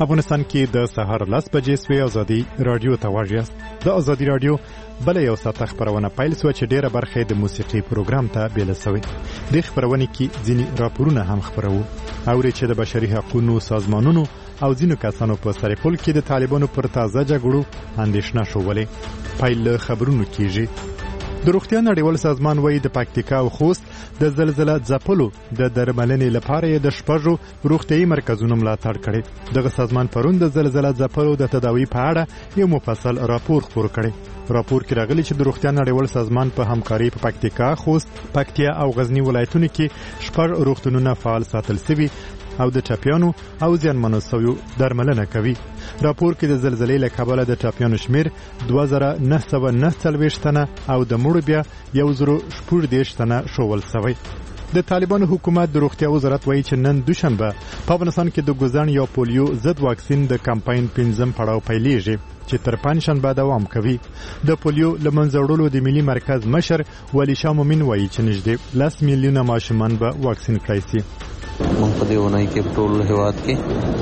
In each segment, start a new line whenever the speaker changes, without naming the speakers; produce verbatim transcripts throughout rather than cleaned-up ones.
افغانستان کې د سهار لس بجې سوی ازادي رادیو ته واږي. د ازادي رادیو بل یو ساعت خبرونه پیل سو چې ډیره برخه د موسیقي پروګرام ته بیل سوی. د خبرونه کې ځینی راپورونه هم خبرو او چې د بشري حقوقو سازمانونو او ځینو کسانو په سرپل کې د طالبانو پر تازه جګړو اندېښنه شوولې. پیل خبرونه کیږي. د روغتیا نړیوال سازمان وایي د پکتیکا او خوست د زلزلې ځپلو د درملنې لپاره د شپږو روغتیايي مرکزونو ملاتړ کړي. دغه سازمان پرون د زلزلې ځپلو د تداوی په اړه یو مفصل راپور خپور کړي. راپور کې راغلي چې د روغتیا نړیوال سازمان په همکاري په پکتیکا، خوست، پکتیا او غزنی ولایتونو کې شپږ روغتونونه فعال ساتل شوي او د ټاپیانو او زیانمنو شویو درملنه کوي. راپور کې د زلزلې له کبله د ټاپیانو شمیر دوه زره نه سوه نه څلوېښت تنه او د مړو بیا یو زره شپږ دېرش تنه شوول شوی. د طالبانو حکومت د روغتیا وزارت وایي چې نن دوشنبه په افغانستان کې د ګوزن یا پولیو ضد واکسین د کمپاین پنځم پړاو پیلېږي چې تر پنځشنبه دوام کوي. د پولیو له منځه وړلو د ملي مرکز مشر ولی شاه مومن وایي چې نږدې لس میلیونه ماشومان به واکسین کړای شي.
مونږ په دې ونای کې ټول هیواد کې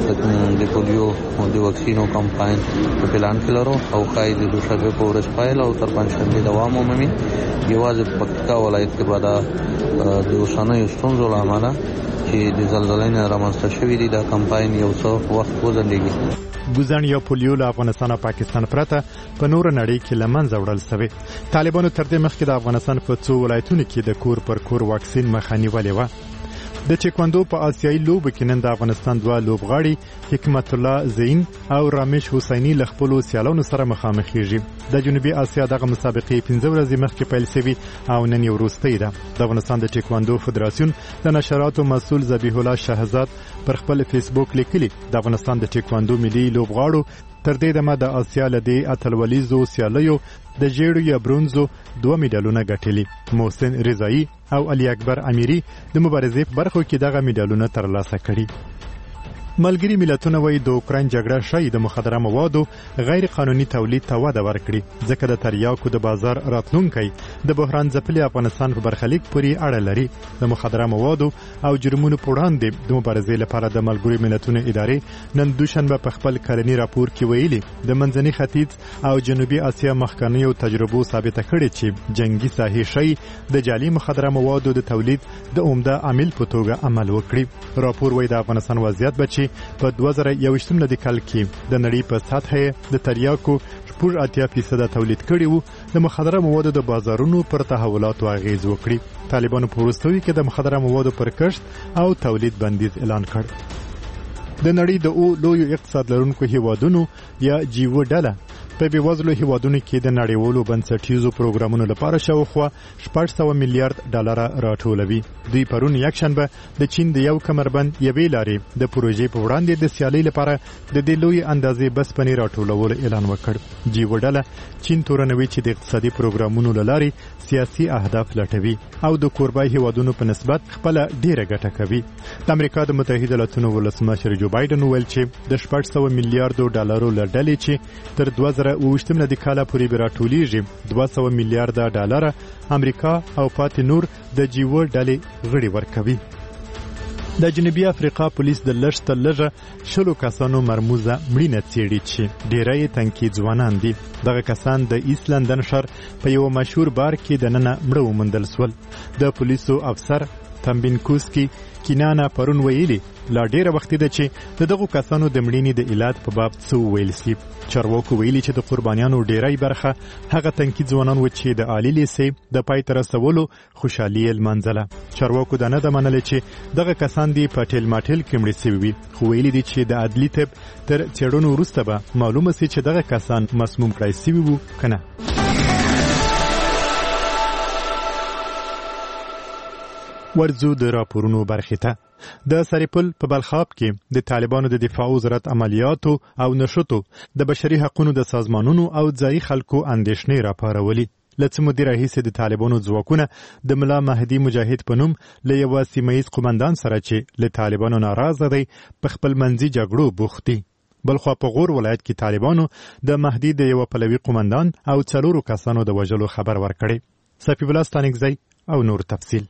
د پولیو د واکسینو کمپاین په پلان کې لرو او خای د دوشنبه په ورځ پایل او تر پنځشنبه دوام ومومي. یوازې پکتیکا ولایت کې بعد د اوسنۍ ستونزو له امله چې د زلزلې نه رامنځته شوې دي دا کمپاین یو څو وخت وځنډېږي.
ګوزن یا پولیو له افغانستان او پاکستان پرته په نور نړۍ کې لمنځه وړل شوی. طالبانو تر دې مخکې د افغانستان په څو ولایتونو کې د کور پر کور واکسین مخه نیولې و. د چیکواندو په آسیایي لوبو کې نن د افغانستان دوه لوبغاړي حکمت الله زین او رامش حسینی له خپلو سیالانو سره مخامخېږي. د جنوبي آسیا دغه مسابقې پنځه ورځې مخکې پیل شوې او نن یې وروستۍ ده. د افغانستان د چیکواندو فدراسیون د نشراتو مسؤل ذبیح الله شهزاد پر خپل فیسبوک لیکلي د افغانستان د چیکواندو ملي لوبغاړو تر دې دمه د آسیا لدی اتلولیزو سیالیو د جیړو یا برونزو دوه میډالونه ګټلي. محسن رضایی او علي اکبر امیری د مبارزې په برخو کې دغه میډالونه ترلاسه کړي. ملګری ملتونه وایي د اوکراین جګړه شاید د مخدره موادو غیر قانوني تولید ته وده ورکړي ځکه د تریاکو د بازار راتلونکی د بحران ځپلي افغانستان په برخلیک پورې اړه لري. د مخدره موادو او جرمونو په وړاندې د مبارزې لپاره د ملګرو ملتونو ادارې نن دوشنبه په خپل کلنی راپور کې ویلي د منځني ختیځ او جنوبي آسیا مخکنیو تجربو ثابته کړې چې جنگي ساحې شي د جعلي مخدره موادو د تولید د عمده عامل په توګه عمل وکړي. راپور وایي د افغانستان وضعیت بچي په دوه زره یوویشتم لدی کال کې د نړۍ په سطحه د تریاکو شپږ اتیا فیصده تولید کړي وو. د مخدره موادو د بازارونو پر تحولاتو اغیز وکړي. طالبانو په وروستیو کې د مخدره موادو پر کښت او تولید بندیز اعلان کړ. د نړۍ د او لوی اقتصاد لرونکو هیوادونو یا جیو ډله په بیوزلو هیوادونو کې د نړیوالو بنسټیزو پروګرامونو لپاره شاوخوا شپږ سوه میلیارډ ډالر راټولوي. دوی پرون یکشنبه د چین د یو کمربند یوې لارې د پروژې په وړاندې د سیالۍ لپاره د دې لوی اندازې بسپنې راټولولو اعلان وکړ. جیو ډله چین تورنوي چې د اقتصادي پروګرامونو له لارې سیاسي اهداف لټوي او د کوربای هیوادونو په نسبت خپل ډیره ګټه کوي. د امریکا د متحده ایالاتونو ولسمشر جو بایدن ویل چې د شپږ سوه میلیارډو ډالرو لړلې چې تر دوه زره اوویشتم لدی کاله پورې به راټولیږي دوه سوه میلیارډه ډالر امریکا او پاتې نور د جیو ډلې غړي ورکوي. د جنوبي افریقا پولیس د لږ تر لږه شلو کسانو مرموزه مړینه څېړي چې ډیری یې تنکي ځوانان دي. دغه کسان د ایست لندن ښار په یو مشهور بار کې دننه مړه وموندل شول. د پولیسو افسر تمبینکوسکي کینانا پرون ویلي لا ډیره وخت ده چې دغه کسانو د مړینې د علت په باب څه ویل شي. چارواکو ویلي چې د قربانیانو ډیری برخه هغه تنکي ځوانان و چې د عالی لیسې د پای ته رسولو خوشحالي یې لمانځله. چارواکو دا نه ده منلې چې دغه کسان دي په ټیل ماټیل کې مړه شوي وي، خو ویلي دي چې د عدلي طب تر څېړنو وروسته به معلومه شي چې دغه کسان مسموم کړای شوي وو که نه. ورځو د راپورونو برخې ته. د سرپل په بلخاب کې د طالبانو د دفاع وزارت عملیاتو او نشټو د بشري حقوقو د سازمانونو او ځایي خلکو اندېښنې راپارولې. له څه مودې راهیسې د طالبانو ځواکونه د ملا مهدي مجاهد په نوم له یوه سیمه ییز قومندان سره چې له طالبانو ناراضه دی په خپل منځي جګړو بوخت دي. بلخوا په غور ولایت کې طالبانو د مهدي د یوه پلوي قومندان او څلورو کسانو د وژلو خبر ورکړی. صفي الله ستانکزی او نور تفصیل.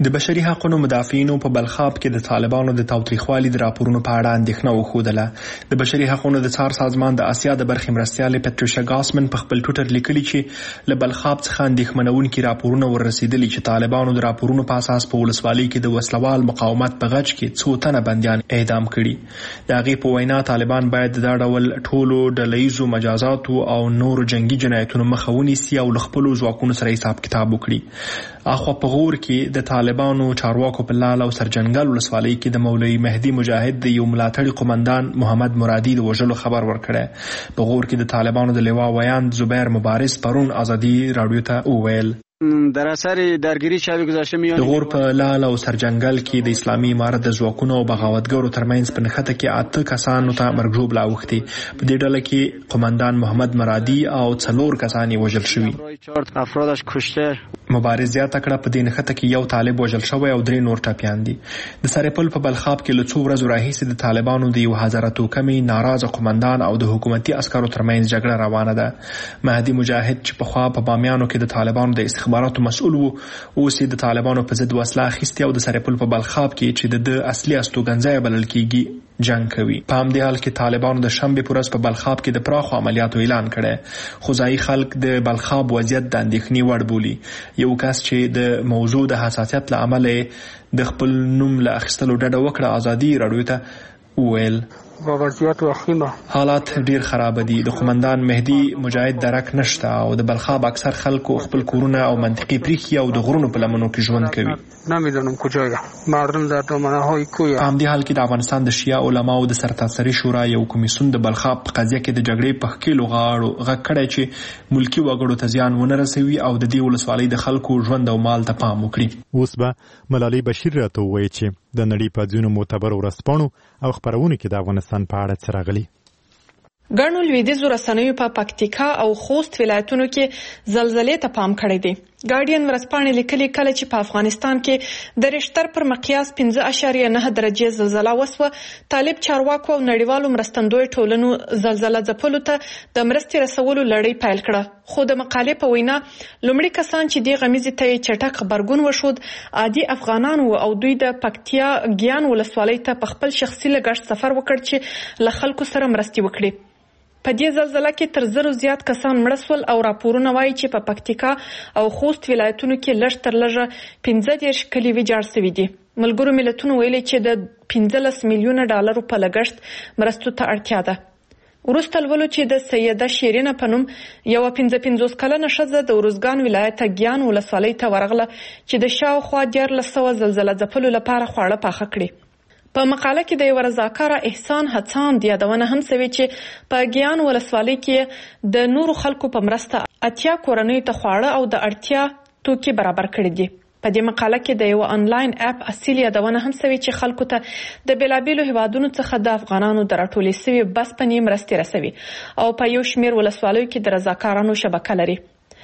د بشري حقوقو مدافعینو په بلخاب کې د طالبانو د تاوتریخوالي د راپورونو په اړه اندېښنه وښودله. د بشري حقوقو د څار سازمان د اسیا د برخې مرستیالې پټریشیا ګاسمن په خپل ټویټر لیکلي چې له بلخاب څخه اندېښمنونکي راپورونه ورسېدلي چې طالبانو د راپورونو په اساس په ولسوالۍ کې د وسلوال مقاومت په غچ کې څو تنه بندیان اعدام کړي. د هغې په وینا طالبان باید دا ډول ټولو ډلهییزو مجازاتو او نورو جنگي جنایتونو مخه ونیسي او له خپلو ځواکونو سره حساب کتاب وکړي. اخوا په غور کې د طالبانو چارواکو په لال او سرجنګل ولسوالۍ کې د مولوي مهدي مجاهد د یو ملاتړي قومندان محمد مرادي د وژلو خبر ورکړی. په غور کې د طالبانو د لوا ویاند زبیر مبارز پرون ازادي راډیو ته وویل
در اثر درگیری شب گذشته میان
د غور په لال او سرجنګل کې د اسلامي امارت د ځواکونو او بغاوتګرو ترمنځ په نښته کې اته کسانو ته مرګ ژوبله اوښتې. په دې ډله کې قومندان محمد مرادي او څلور کسان یې وژل شوي.
افرادش کشته.
مبارز زیاته کړه په دې نښته کې یو طالب وژل شوی او درې نور ټپیان دي. د سرپل په بلخاب کې له څو ورځو راهیسې د طالبانو د یو هزاره توکمې ناراضه قومندان او د حکومتي عسکرو ترمنځ جګړه روانه ده. مهدي مجاهد چې پخوا په بامیانو کې د طالبانو د استخباراتو مسؤل وو اوس یې د طالبانو په ضد وسله اخیستې او د سرپل په بلخاب کې چې د اصلي استوګنځای بلل کېږي جنگ کوي. په همدې حال کې طالبانو د شنبې په ورځ په بلخاب کې د پراخو عملیاتو اعلان کړی خو ځایي خلک د بلخاب وضعیت د اندېښنې وړ بولي. یو کس چې د موضوع د حساسیت له امله د خپل نوم له اخیستلو ډډه وکړه ازادي راډیو ته وویل
وضعیت وخیمه
حالات ډیر خراب دي. د قومندان مهدي مجاهد درک نشته او د بلخاب اکثر خلکو خپل کورونه او منطقي پریخي او د غرونو په لمنو کې ژوند کوي.
نمیدونم کجایا مردم در دامنه های کوی.
په همدې حال کې د افغانستان د شیعه علماو د سرتاسري شورا یو کمیسیون د بلخاب په قضیه کې د جګړې په ښکېلو غاړو غږ کړی چې ملکي وګړو ته زیان ونه رسوي او د دې ولسوالۍ د خلکو ژوند او مال ته پام وکړي.
اوس به ملالۍ بشیر راته ووایي چې د نړۍ په ځینو معتبرو ورځپاڼو او خپرونو کې د افغانستان په اړه څه راغلي.
ګڼو لویدیځو رسنیو په پکتیکا او خوست ولایتونو کې زلزلې ته پام کړی دی. ګارډین ورځپاڼې لیکلي کله چې په افغانستان کې د رشتر پر مقیاس پنځه اعشاریه نه درجې زلزله وسوه، طالب چارواکو او نړیوالو مرستندوی ټولنو زلزله ځپلو ته د مرستې رسولو لړۍ پیل کړه. خو د مقالې په وینا لومړي کسان چې دې غمیزې ته یې چټک غبرګون وښود عادي افغانان وو او دوی د پکتیا ګیان ولسوالۍ ته په خپل شخصي لګښت سفر وکړ چې له خلکو سره مرستې وکړي. په دې زلزله کې تر زرو زیات کسان مړه سول او راپورونه وایي چې په پکتیکا او خوست ولایتونو کې لږ تر لږه پنځه دېرش کلي ویجاړ سوي دي. ملګرو ملتونو ویلي چې د پنځلس میلیونه ډالرو په لګښت مرستو ته اړتیا ده. وروسته لولو چې د سیده شیرینه په نوم یوه پنځه پنځوس کلنه ښځه د ارزګان ولایت ګیان ولسوالۍ ته ورغله چې د شاوخوا دیارلس سوه زلزله ځپلو لپاره خواړه پاخه کړي. په مقاله کې د یو رضاکاره احسان هڅاند یادونه هم سوي چې په ګیان ولسوالۍ کې د نورو خلکو په مرسته اتیا کورنیو ته خواړه او د اړتیا توکي برابر کړي دي. په دې مقاله کې د یو انلاین اپ اصیل یادونه هم سوي چې خلکو ته د بیلابیلو هیوادونو څخه د افغانانو د راټولې سوي بسپنې مرستې رسوي او په یو شمیر ولسوالیو کې د رضاکارانو شبکه لري.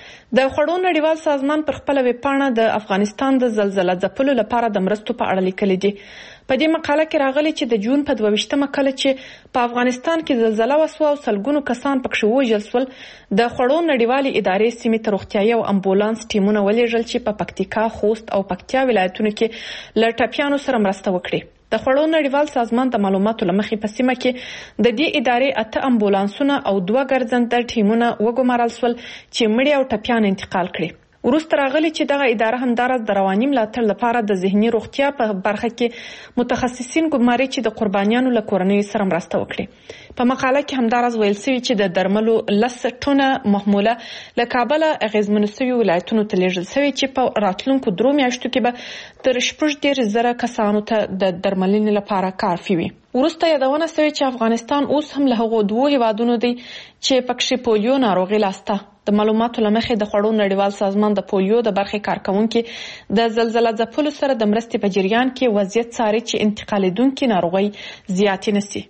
د خوړو نړیوال سازمان پر خپله ویبپاڼه د افغانستان د زلزله ځپلو لپاره د مرستو په اړه لیکلي دي. په دې مقاله کې راغلي چې د جون په دوه ویشتمه کله چې په افغانستان کې زلزله وسوه او سلګونو کسان پکښې ووژل سول، د خوړو نړیوالې ادارې سیمې ته روغتیایي او امبولانس ټیمونه ولېږل چې په پکتیکا، خوست او پکتیا ولایتونو کې له ټپیانو سره مرسته وکړي. د خوړو نړیوال سازمان د معلوماتو له مخې په سیمه کې د دې ادارې اته امبولانسونه او دوه ګرځنده ټیمونه وګمارل سول چې مړي او ټپیان انتقال کړي. وروسته راغلي چې دغه اداره همداراز د رواني ملاتړ لپاره د ذهني روغتیا په برخه کې متخصصین ګماري چې د قربانیانو له کورنیو سره مرسته وکړي. په مقاله کې همداراز ویل شوي چې د درملو لس ټونه محموله له کابله اغیزمنو شوي ولایتونو ته لیږل شوي چې په راتلونکو درو میاشتو کې به تر شپږ دېرش زره کسانو ته د درملنې لپاره کافي وي. وروسته یادونه شوې چې افغانستان اوس هم له هغو دوو هیوادونو دی چې پکښې پولیو ناروغي لاسته. د معلوماتو له مخې د خوړو نړیوال سازمان د پولیو د برخې کارکوونکي د زلزله ځپلو سره د مرستې په جریان کې وضعیت څاري چې انتقالېدونکې ناروغۍ زیاتې نشي.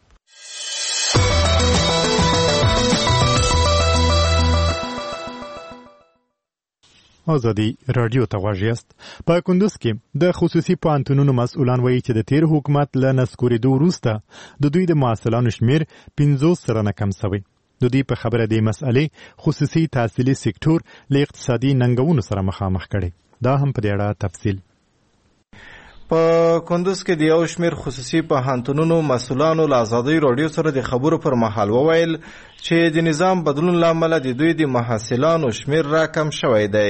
ازادي راډیو ته غوږ یاست. په کندوز کې د خصوصي پوهنتونونو مسؤلان وایي چې د تیر حکومت له نسکورېدو وروسته د دوی د محصلانو شمیر پنځوس سلنه کم شوی. د دوی په خبره د مسئلې خصوصي تحصیلي سکتور له اقتصادي ننګونو سره مخامخ کړي. دا هم په دې اړه تفصیل.
په کندوز کې د یو شمېر خصوصي پوهنتونونو مسؤلانو له ازادۍ راډیو سره د خبرو پر مهال وویل چې د نظام بدلون له امله د دوی د محصلانو شمېر راکم شوی دی.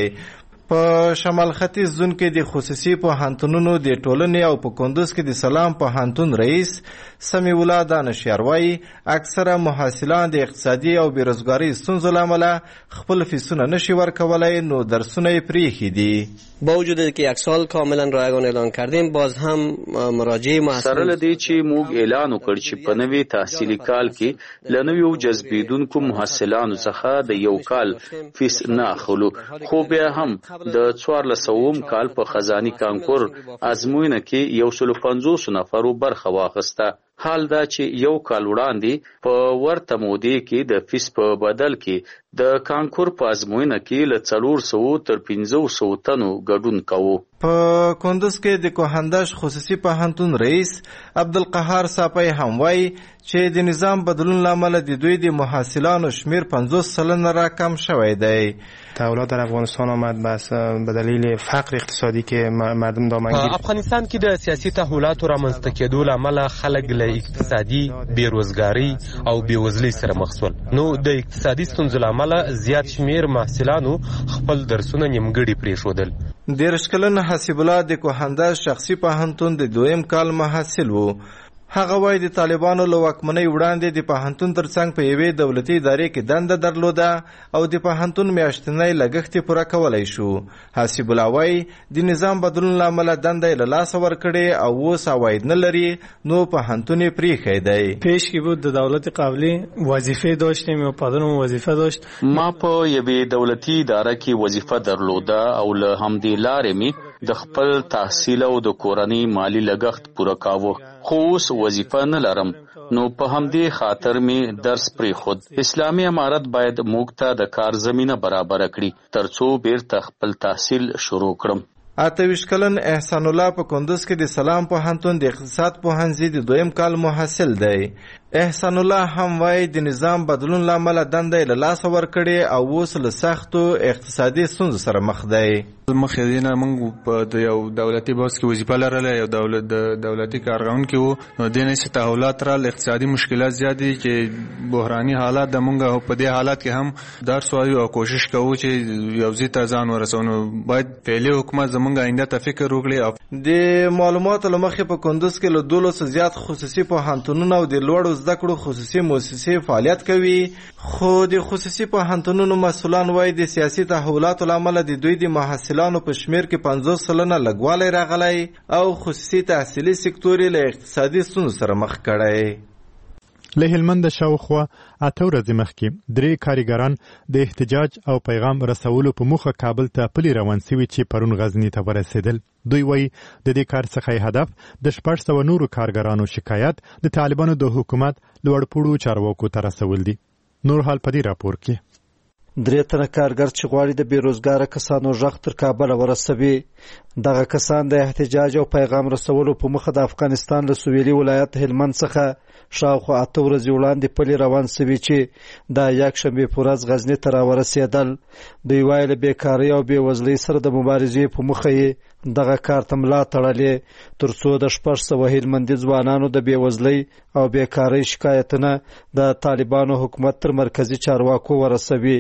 په شمال ختیځ زون کې د خصوصي پوهنتونونو د ټولنې او په کندوز کې د سلام پوهنتون رئیس سمیع الله دانشیار وایي اکثره محصلان د اقتصادي او بیروزګارۍ ستونزو له امله خپل فیسونه نشي ورکولی نو درسونه یې پریښي دي.
با وجود که یک سال کاملا رایگان اعلان کردیم باز هم مراجعه محصلین
سره لدی چې موږ اعلان وکړ چې په نوي تحصیلي کال کې له نویو جذبیدونکو محصلانو څخه د یو کال فیس نه اخلو، خو بیا هم د څوارلسوم کال په خزاني کانکور ازموینه کې یو سل پنځوس نفرو برخه واخیسته. حال دا چې یو کال وړاندې په ورته مودې کې د فیس په بدل کې د کانکور په ازموینه کې له څلور سوو تر پنځه سوو تنو ګډون کوو.
په کندوز کې د کوهندش خصوصي پوهنتون رئیس عبدالقهار صافی هم وایي چې د نظام بدلون له امله د دوی د محصلانو شمیر پنځوس سلنه راکم شوی دی.
تحولات در افغانستان آمد بس به دلیل فقر اقتصادی که مردم دامنگیر.
افغانستان کې د سیاسي تحولاتو رامنځته کېدو له امله خلک له اقتصادي بیروزګارۍ او بېوزلۍ سره مخ شول. نو د اقتصادي ستونزو له امله زیات شمیر محصلانو خپل درسونه نیمګړي پرېښودل.
دېرش کلن حسیب الله د کوهندش شخصي پوهنتون د دویم کال محصل و. هغه وایي د طالبانو له واکمنۍ وړاندې د پوهنتون ترڅنګ په یوې دولتي ادارې کې دنده درلوده او د پوهنتون میاشتنی لګښت یې پوره کولی شو. حسیب الله وایي د نظام بدلون له امله دنده یې له لاسه ورکړې او اوس عواید نه لري نو پوهنتون یې پریښی دی.
پیش کې بود د دولت قبلی وظیفه داشتیم او پدرم وظیفه داشت.
ما په یوې دولتي اداره کې وظیفه درلوده او له همدې لارې مې د خپل تحصیل او د کورنۍ مالی لګښت پوره کاوه، خو اوس وظیفه نه لرم نو په همدې خاطر می درس پریښود. اسلامي امارت باید موږ ته د کار زمینه برابر کړي ترڅو بیرته خپل تحصیل شروع کړم.
اته ویشت کلن احسان الله په کندوز کې د سلام پوهنتون د اقتصاد پوهنځي د دویم کال محصل دی. احسان الله هم وایي د نظام بدلون له امله دنده یې له لاسه ورکړې او اوس له سختو اقتصادي ستونزو سره مخ دی.
مخکې دې نه موږ په یو دولتي بحث کې وظیفه لرله، یو دولت د دولتي کارغونکي وو، نو دې نه چې تحولات راغلل اقتصادي مشکلات زیات دي چې بحراني حالات د موږ په دې حالات کې هم درس وایو او کوشش کوو چې یو ځای ته ځان ورسوو. نو باید فعلي حکومت زموږ آینده ته فکر وکړي.
د معلوماتو له مخې په کندوز کې له دولسو زیات خصوصي پوهنتونونه او د لوړو زده کړو خصوصي مؤسسې فعالیت کوي، خو د خصوصي پوهنتونونو مسؤلان وایي د سیاسي تحولاتو له امله د دوی د محصلانو په شمیر کې پنځوس سلنه لږوالی راغلی او خصوصي تحصیلي سکتور یې له اقتصادي ستونزو سره مخ کړی.
له هلمند شاوخوا اته ورځې مخکې درې کارګران د احتجاج او پیغام رسولو په موخه کابل ته پلي روان سوي چې پرون غزني ته ورسېدل. دوی وایي د دې کار څخه هدف د شپږ سوه نورو کارګرانو شکایت د طالبانو د حکومت لوړپوړو چارواکو ته رسول دي. نور حال په دې راپور کې
درې تنه کارګر چې غواړي د بیروزګاره کسانو غږ تر کابل ورسوي. دغه کسان د احتجاج او پیغام رسولو په مخه د افغانستان له سویلي ولایت هلمند څخه شاوخوا اته ورځې وړاندې پلي روان سوي چې د یکشنبې په ورځ غزني ته راورسېدل. دوی وایي له بېکارۍ او بېوزلۍ سره د مبارزې په موخه یې دغه کار ته ملا تړلې تر څو د شپږ سوه هلمندي ځوانانو د بېوزلۍ او بېکارۍ شکایتونه د طالبانو حکومت تر مرکزي چارواکو ورسوي.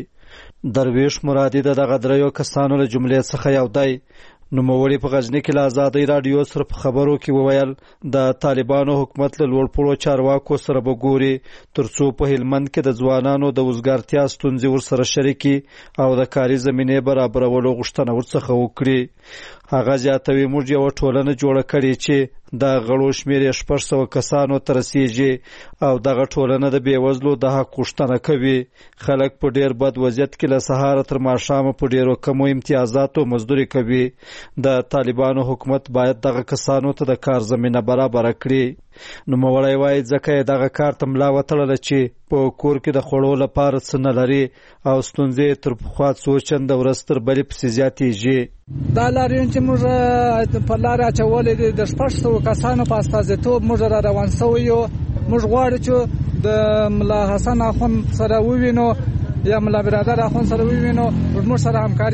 درویش مرادي د دغه دریو کسانو له جملې څخه یو دی. نوموړي په غزني کې له ازادۍ راډیو سره په خبرو کې وویل د طالبانو حکومت له لوړپوړو چارواکو سره به ګوري تر څو په هلمند کې د ځوانانو د وزګارتیا ستونزې ورسره شریکي او د کاري زمینې برابرولو غوښتنه ورڅخه وکړي. هغه زیاتوي موږ یوه ټولنه جوړه کړې چې د غړو شمېر یې شپږ سوه کسانو ته رسیږي او دغه ټولنه د بېوزلو د حق غوښتنه کوي. خلک په ډېر بد وضعیت کې له سهاره تر ماښامه په ډېرو کمو امتیازاتو مزدوري کوي. د طالبانو حکومت باید دغه کسانو ته د کار زمینه برابره کړي. نوموړی وایي ځکه یې دغه کار ته ملا وتړله چې په کور کې د خوړو لپاره څه نه لري او ستونزې تر پخوا څو چنده ورځ تر بلې پسې زیاتېږي.
دا لاریون چې موږ په لارې اچولې دي د شپږ سوو کسانو په استازیتوب موږ را روان سوي یو. موږ غواړو چې د ملا حسن اخوند سره ووینو یا ملا برادر اخوند سره ووینو، موږ سره همکاري